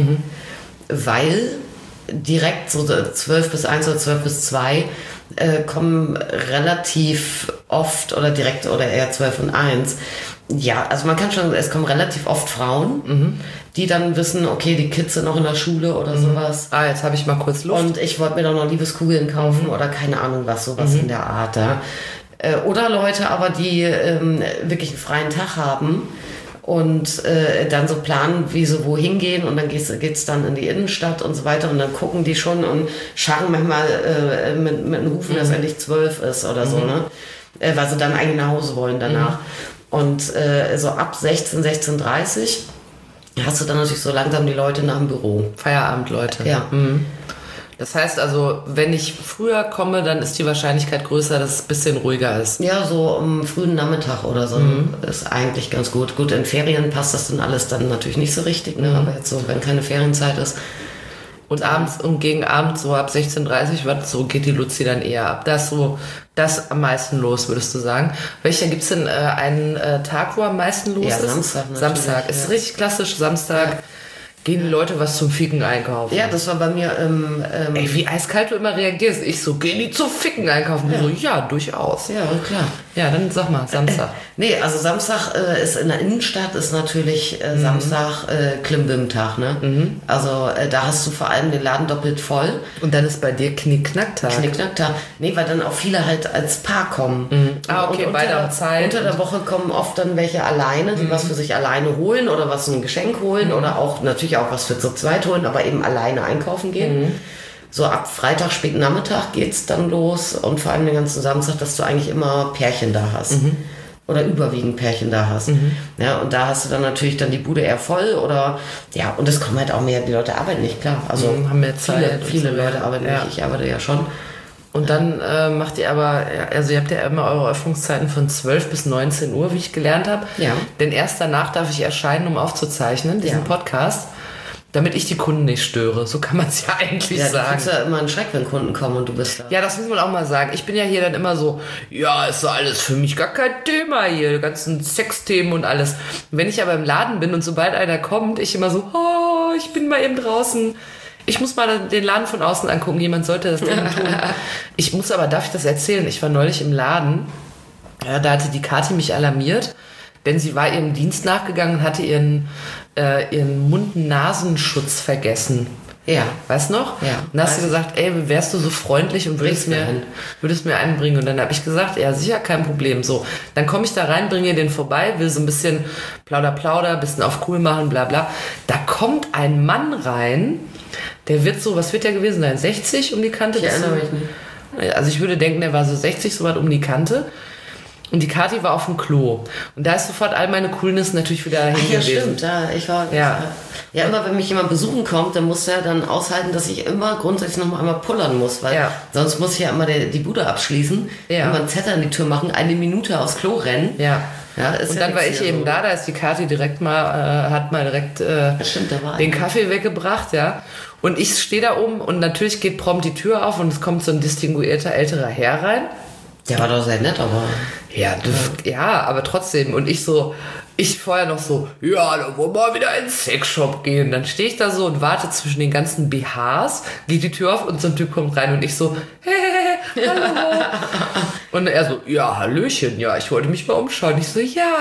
S3: weil direkt so 12 bis 1 oder 12 bis 2 kommen relativ oft oder eher 12 und 1. Ja, also man kann schon, es kommen relativ oft Frauen, die dann wissen, okay, die Kids sind noch in der Schule oder sowas.
S2: Jetzt habe ich mal kurz Luft.
S3: Und ich wollte mir doch noch Liebeskugeln kaufen oder keine Ahnung was, sowas in der Art. Ja. Oder Leute aber, die wirklich einen freien Tag haben und dann so planen, wie sie wohin gehen und dann geht's dann in die Innenstadt und so weiter und dann gucken die schon und scharren manchmal mit den Hufen, dass endlich 12 ist oder so, ne? Weil sie dann eigentlich nach Hause wollen danach. Und so ab 16:30 hast du dann natürlich so langsam die Leute nach dem Büro.
S2: Feierabendleute.
S3: Ja.
S2: Das heißt also, wenn ich früher komme, dann ist die Wahrscheinlichkeit größer, dass es ein bisschen ruhiger ist.
S3: Ja, so am frühen Nachmittag oder so ist eigentlich ganz gut. Gut, in Ferien passt das dann alles dann natürlich nicht so richtig, ne? Aber jetzt so, wenn keine Ferienzeit ist.
S2: Und abends und gegen Abend so ab 16:30, so geht die Luzi dann eher ab. Das am meisten los, würdest du sagen. Welcher gibt's denn einen Tag, wo am meisten los ist?
S3: Samstag natürlich.
S2: Samstag. Ist richtig klassisch. Samstag gehen die Leute was zum Ficken einkaufen.
S3: Ja, das war bei mir
S2: Ey, wie eiskalt du immer reagierst. Ich so, gehen die zum Ficken einkaufen? Ja. So, ja, durchaus.
S3: Ja, klar.
S2: Ja, dann sag mal, Samstag.
S3: Nee, also Samstag ist in der Innenstadt ist natürlich Samstag Klimbim-Tag, ne? Also da hast du vor allem den Laden doppelt voll.
S2: Und dann ist bei dir Knickknacktag.
S3: Knickknacktag. Nee, weil dann auch viele halt als Paar kommen.
S2: Okay, beide am Zeit.
S3: Unter der Woche kommen oft dann welche alleine, die was für sich alleine holen oder was ein Geschenk holen oder auch natürlich auch was für zu zweit holen, aber eben alleine einkaufen gehen. So ab Freitag, späten Nachmittag geht's dann los und vor allem den ganzen Samstag, dass du eigentlich immer Pärchen da hast. Oder überwiegend Pärchen da hast. Ja, und da hast du dann natürlich dann die Bude eher voll oder, ja, und es kommen halt auch mehr, die Leute arbeiten nicht, klar. Also
S2: haben mehr Zeit.
S3: Viele Leute arbeiten nicht, ich arbeite ja schon.
S2: Und dann macht ihr aber, also ihr habt ja immer eure Öffnungszeiten von 12 bis 19 Uhr, wie ich gelernt habe.
S3: Ja.
S2: Denn erst danach darf ich erscheinen, um aufzuzeichnen, diesen Podcast, damit ich die Kunden nicht störe. So kann man es ja eigentlich sagen.
S3: Du kriegst ja immer einen Schreck, wenn Kunden kommen und du bist da.
S2: Ja, das muss man auch mal sagen. Ich bin ja hier dann immer so, ja, ist so alles für mich gar kein Thema hier, die ganzen Sexthemen und alles. Wenn ich aber im Laden bin und sobald einer kommt, ich immer so, oh, ich bin mal eben draußen. Ich muss mal den Laden von außen angucken. Jemand sollte das dringend tun. Darf ich das erzählen? Ich war neulich im Laden. Ja, da hatte die Kathi mich alarmiert, denn sie war ihrem Dienst nachgegangen und hatte ihren Mund-Nasenschutz vergessen.
S3: Ja.
S2: Weißt du noch?
S3: Ja.
S2: Und dann hast du gesagt, ey, wärst du so freundlich und würdest mir einen bringen. Und dann habe ich gesagt, ja, sicher, kein Problem. So, dann komme ich da rein, bringe den vorbei, will so ein bisschen plauder, bisschen auf cool machen, bla bla. Da kommt ein Mann rein, der wird so, was wird der gewesen sein? 60 um die Kante?
S3: Ich erinnere mich nicht.
S2: Also ich würde denken, der war so 60, so weit um die Kante. Und die Kathi war auf dem Klo. Und da ist sofort all meine Coolness natürlich wieder hin gewesen.
S3: Stimmt. Ja, immer wenn mich jemand besuchen kommt, dann muss er dann aushalten, dass ich immer grundsätzlich noch mal einmal pullern muss, weil sonst muss ich ja immer die Bude abschließen, immer einen Zettel an die Tür machen, 1 Minute aufs Klo rennen.
S2: Ja.
S3: Ist
S2: und
S3: ja
S2: dann war ich eben da ist die Kathi direkt mal, hat mal direkt den Kaffee weggebracht, ja. Und ich stehe da oben und natürlich geht prompt die Tür auf und es kommt so ein distinguierter älterer Herr rein.
S3: Der war doch sehr nett, aber...
S2: Ja, aber trotzdem. Und ich vorher noch so, ja, da wollen wir mal wieder in den Sexshop gehen. Dann stehe ich da so und warte zwischen den ganzen BHs, geht die Tür auf und so ein Typ kommt rein und ich so, hey, hallo. Und er so, ja, hallöchen, ja, ich wollte mich mal umschauen. Ich so, ja,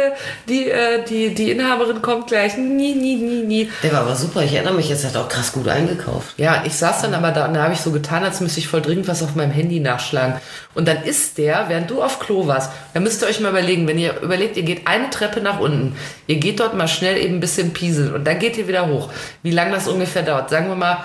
S2: die Inhaberin kommt gleich, nie.
S3: Der war aber super, ich erinnere mich, jetzt hat er auch krass gut eingekauft.
S2: Ja, ich saß dann aber da und da habe ich so getan, als müsste ich voll dringend was auf meinem Handy nachschlagen. Und dann ist der, während du auf Klo warst, da müsst ihr euch mal überlegen, wenn ihr überlegt, ihr geht eine Treppe nach unten, ihr geht dort mal schnell eben ein bisschen pieseln und dann geht ihr wieder hoch. Wie lange das ungefähr dauert? Sagen wir mal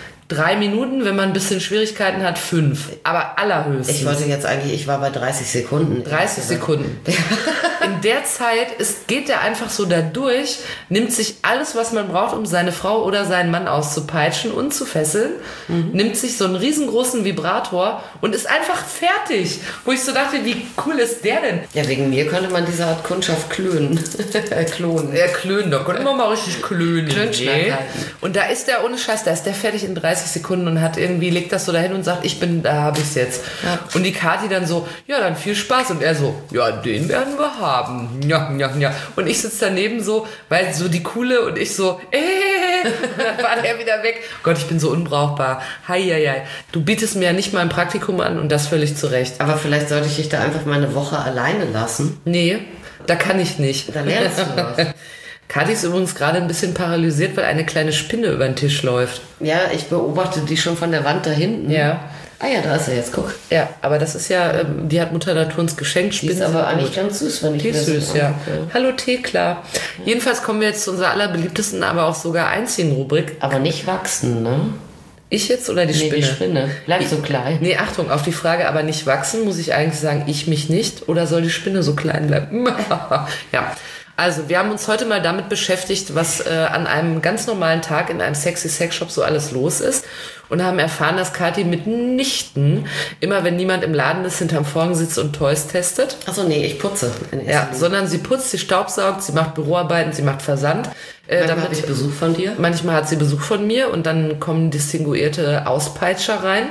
S2: 3 Minuten, wenn man ein bisschen Schwierigkeiten hat, 5. Aber allerhöchstens.
S3: Ich wollte jetzt eigentlich, ich war bei 30 Sekunden.
S2: 30 Sekunden. In der Zeit geht der einfach so da durch, nimmt sich alles, was man braucht, um seine Frau oder seinen Mann auszupeitschen und zu fesseln, nimmt sich so einen riesengroßen Vibrator und ist einfach fertig. Wo ich so dachte, wie cool ist der denn?
S3: Ja, wegen mir könnte man diese Art Kundschaft klönen. Klonen.
S2: Ja, klönen, da könnte man mal richtig klönen.
S3: Nee.
S2: Und da ist der, ohne Scheiß, da ist der fertig in 30 Sekunden und hat irgendwie, legt das so dahin und sagt, da habe ich's jetzt. Ja. Und die Kathi dann so, ja, dann viel Spaß. Und er so, ja, den werden wir haben. Ja. Und ich sitze daneben so, weil so die Coole und ich so, dann war der wieder weg. Gott, ich bin so unbrauchbar. Hei. Du bietest mir ja nicht mal ein Praktikum an und das völlig zu Recht.
S3: Aber vielleicht sollte ich dich da einfach mal eine Woche alleine lassen.
S2: Nee, da kann ich nicht.
S3: Da lernst du was.
S2: Kathi ist übrigens gerade ein bisschen paralysiert, weil eine kleine Spinne über den Tisch läuft.
S3: Ja, ich beobachte die schon von der Wand da hinten.
S2: Ja.
S3: Ah ja, da ist er jetzt, guck.
S2: Ja, aber das ist ja, die hat Mutter Natur uns geschenkt.
S3: Die ist aber eigentlich ganz süß, wenn ich
S2: das süß, ja. Hallo Thekla. Jedenfalls kommen wir jetzt zu unserer allerbeliebtesten, aber auch sogar einzigen Rubrik.
S3: Aber nicht wachsen, ne?
S2: Ich jetzt oder die Spinne?
S3: Die Spinne. Bleib so klein.
S2: Nee, Achtung, auf die Frage aber nicht wachsen, muss ich eigentlich sagen, ich mich nicht. Oder soll die Spinne so klein bleiben? Ja. Also, wir haben uns heute mal damit beschäftigt, was an einem ganz normalen Tag in einem sexy Sexshop so alles los ist und haben erfahren, dass Kathi mitnichten immer, wenn niemand im Laden ist, hinterm Vorhang sitzt und Toys testet.
S3: Achso, nee, ich putze.
S2: Ja, sondern sie putzt, sie staubsaugt, sie macht Büroarbeiten, sie macht Versand.
S3: Manchmal hat sie Besuch von dir?
S2: Manchmal hat sie Besuch von mir und dann kommen distinguierte Auspeitscher rein.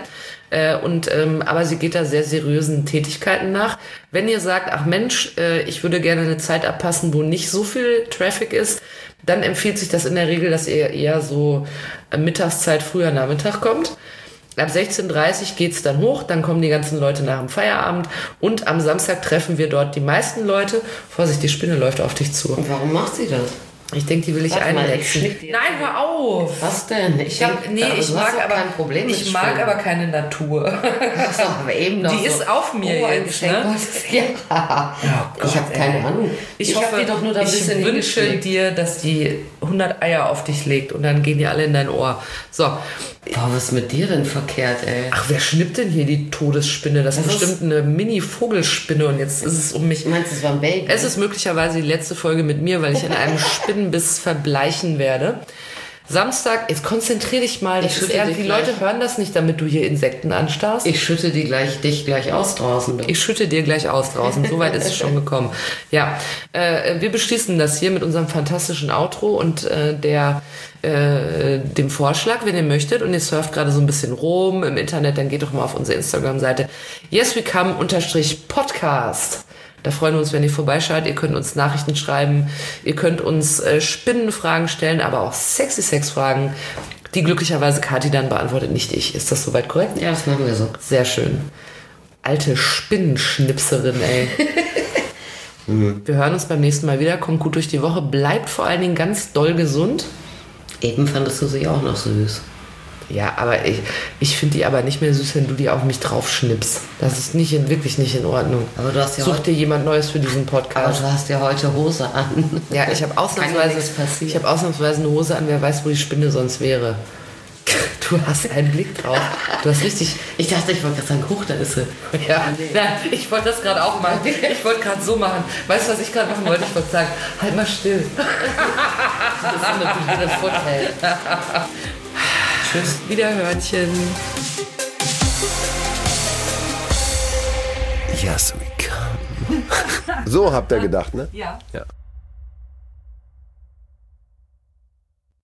S2: Aber sie geht da sehr seriösen Tätigkeiten nach. Wenn ihr sagt, ach Mensch, ich würde gerne eine Zeit abpassen, wo nicht so viel Traffic ist, dann empfiehlt sich das in der Regel, dass ihr eher so Mittagszeit, früher Nachmittag kommt. Ab 16:30 Uhr geht's dann hoch, dann kommen die ganzen Leute nach dem Feierabend und am Samstag treffen wir dort die meisten Leute. Vorsicht, die Spinne läuft auf dich zu.
S3: Und warum macht sie das?
S2: Ich denke, die will ich einletzen.
S3: Nein,
S2: hör auf!
S3: Was denn? Ich
S2: mag aber keine Natur.
S3: Achso, aber eben noch
S2: die
S3: so.
S2: ist auf mir jetzt. Ne?
S3: Ja. Oh Gott, ich habe keine Ahnung.
S2: Ich wünsche dir, dass die 100 Eier auf dich legt und dann gehen die alle in dein Ohr. So.
S3: Boah, was ist mit dir denn verkehrt, ey?
S2: Ach, wer schnippt denn hier die Todesspinne? Das ist bestimmt eine Mini-Vogelspinne und jetzt ist es um mich.
S3: Du meinst, es war ein Baby?
S2: Es ist möglicherweise die letzte Folge mit mir, weil ich in einem Spinnenbiss verbleichen werde. Samstag, jetzt konzentrier dich mal. Die Leute hören das nicht, damit du hier Insekten anstarrst.
S3: Ich schütte dich gleich aus draußen.
S2: Ich schütte dir gleich aus draußen. So weit ist es schon gekommen. Ja, wir beschließen das hier mit unserem fantastischen Outro und dem Vorschlag, wenn ihr möchtet und ihr surft gerade so ein bisschen rum im Internet, dann geht doch mal auf unsere Instagram-Seite yeswecome_podcast. Da freuen wir uns, wenn ihr vorbeischaut. Ihr könnt uns Nachrichten schreiben, ihr könnt uns Spinnenfragen stellen, aber auch sexy Sex-Fragen, die glücklicherweise Kathi dann beantwortet, nicht ich. Ist das soweit korrekt?
S3: Ja, das machen wir so.
S2: Sehr schön. Alte Spinnenschnipserin, ey. Wir hören uns beim nächsten Mal wieder. Kommt gut durch die Woche. Bleibt vor allen Dingen ganz doll gesund.
S3: Eben fandest du sie auch noch süß.
S2: Ja, aber ich finde die aber nicht mehr süß, wenn du die auf mich drauf schnippst. Das ist wirklich nicht in Ordnung.
S3: Aber du hast ja
S2: Such dir jemand Neues für diesen
S3: Aber
S2: Podcast.
S3: du hast ja heute Hose an.
S2: Ja, ich habe ausnahmsweise eine Hose an. Wer weiß, wo die Spinne sonst wäre. Du hast einen Blick drauf. Du hast richtig...
S3: Ich dachte, ich wollte gerade sagen, hoch, da ist sie.
S2: Ja, nein, ich wollte das gerade auch machen. Ich wollte gerade so machen. Weißt du, was ich gerade machen wollte? Ich wollte sagen, halt mal still.
S3: Das ist natürlich wieder Vorteil.
S2: Tschüss, Wiederhörnchen.
S1: Yes, we come. So habt ihr gedacht, ne?
S2: Ja.
S1: Ja.